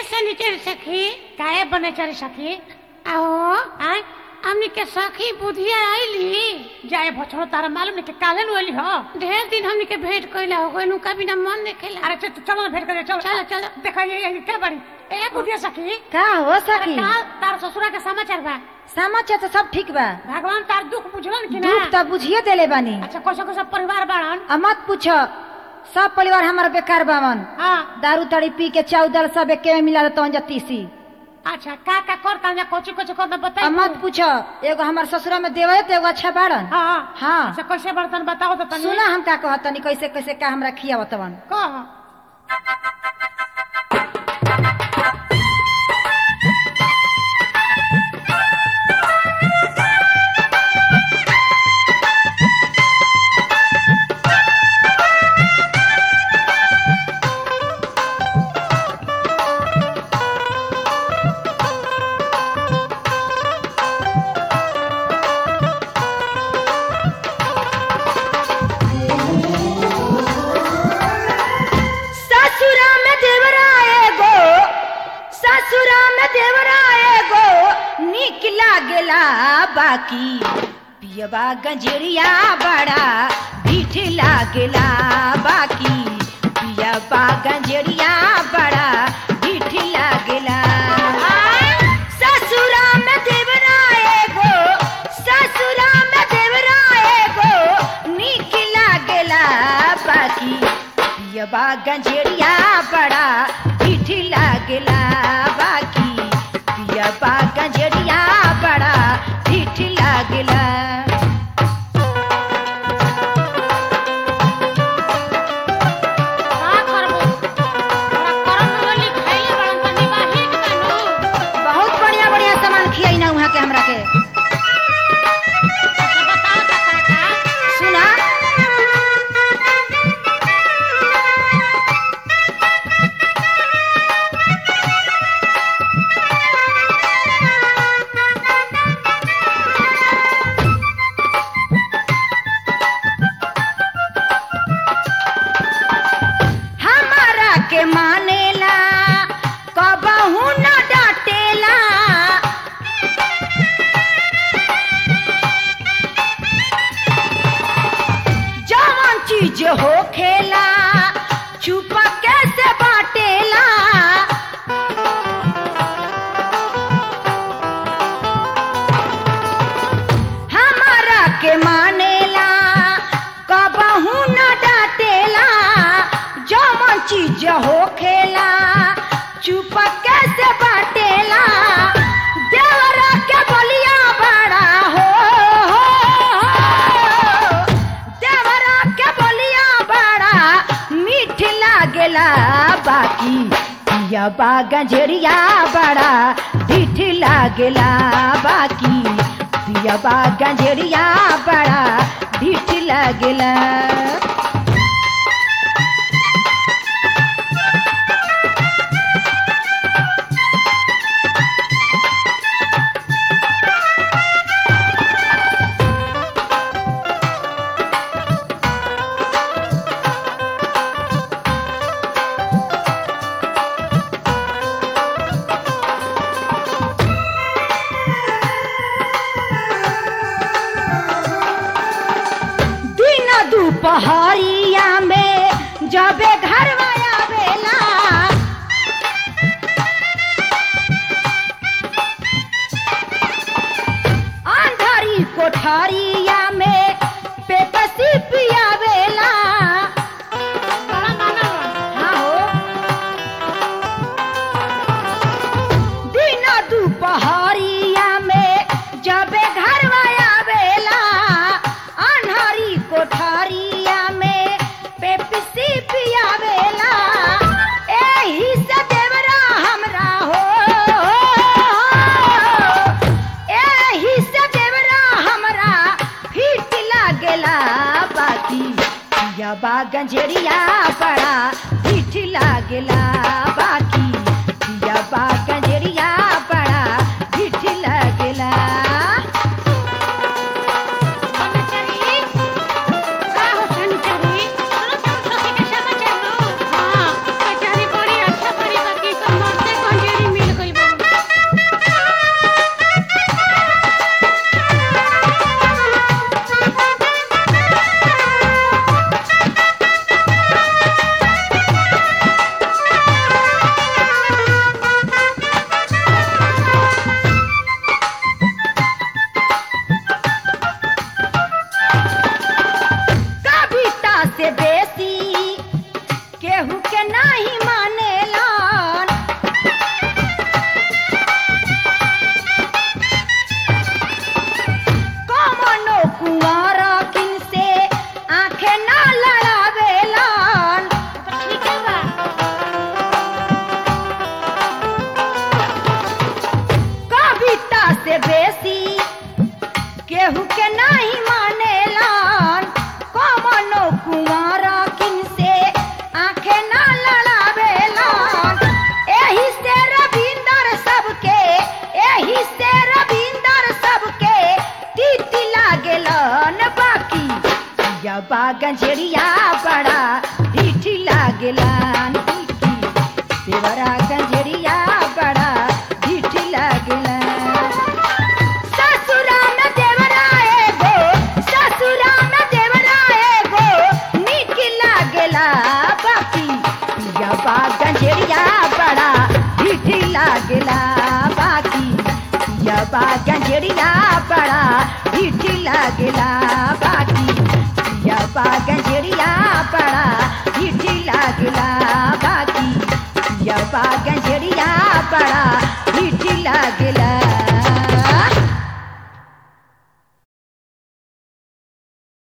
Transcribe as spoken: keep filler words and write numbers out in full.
सनीचर सखी काहे बने चली सखी आओ आय हमनी के सखी बुधिया आईली जाए भछड़ो तारा मालूम नहीं कि काले नु एली हो ढेर दिन हमनी के भेंट कइला हो गइल उनका बिना मन नहीं खेला अरे चल चलो ना भेंट करे चलो चलो चलो देखा ये ये क्या बड़ी ए बुढ़िया सखी का हो सखी का तार ससुरा के समाचार बा समाचार तो सब ठीक बा भगवान तार दुख बुझलन कि ना दुख तो बुझिए देले बानी अच्छा कैसा कैसा परिवार बाड़न आ मत पूछो सब परिवार हमारा बेकार बावन हां दारू ताड़ी पी के चाउदल सब एके में मिला तो जतीसी अच्छा का का करता ना कोची कोची करना आ बताई मत पूछो एगो हमार ससुरा में देवे तो एगो अच्छा बाड़न हां हाँ अच्छा कैसे बर्तन बताओ तो तनी सुना हम का कहतनी कैसे कैसे का हमरा खियावतवन कह बाकी पियबा गंजेरिया बड़ा ढीठ लागेला बाकी पियबा गंजेरिया बड़ा ढीठ लागेला ससुरा में देवरा एगो ससुरा में देवरा एगो नीक लागेला बाकी पियबा गंजेरिया बड़ा ढीठ लागेला बाकी पियबा गंजेरिया बड़ा ढीठ लागेला का करबो हमरा करम वाली खाइले बड़न तनी बाही के तनु बहुत बढ़िया बढ़िया सामान खियाई ना वहाँ के हमरा के अच्छा बताओ त काका सुना हमारा के मानेला कबहू न डांटेला जवन चीज हो खेला छुपा कैसे बाटेला हमारा के मानेला कबहू न डांटेला जवन चीज हो खेला छुपा कैसे बाटेला देवरा के बलिया बड़ा हो, हो, हो। देवरा के बलिया बड़ा मीठ लागेला बाकी पियबा गंजेरिया बड़ा ढीठ लागेला बाकी पियबा गंजेरिया बड़ा ढीठ लागेला दिन दुपहरिया में जबे घर आवेला अंधारी कोठरिया में पेपसी पियावेला बड़ा माना हाँ हो दिन दुपहरिया में जबे घर आवेला अन्हारी कोठरिया में पेप्सी पियावेला एही से देवरा हमरा हो एही से देवरा हमरा फिट लागेला बाकी पियबा गंजेरिया बड़ा फिट लागेला बाकी पियबा गंजेरिया बड़ा फिट लागेला सनीचरी का हो सनीचरी सुनो तुम सखी के समाचार लो हां बेचारी बड़ी अच्छा बड़ी बाकी सब मरते गंजेड़िया बड़ा ढीठी लागेला देवरा गंजेड़िया बड़ा ढीठी लागेला ससुरा में देवरा एगो ससुरा में देवरा एगो नीक लागेला बाकी पियवा गंजेड़िया बड़ा ढीठी लागेला बाकी पियवा गंजेड़िया बड़ा ढीठी लागेला बाकी पियवा गंजेड़िया बड़ा ढीठी लागेला बाकी पियवा गंजेड़िया बड़ा ढीठी लागेला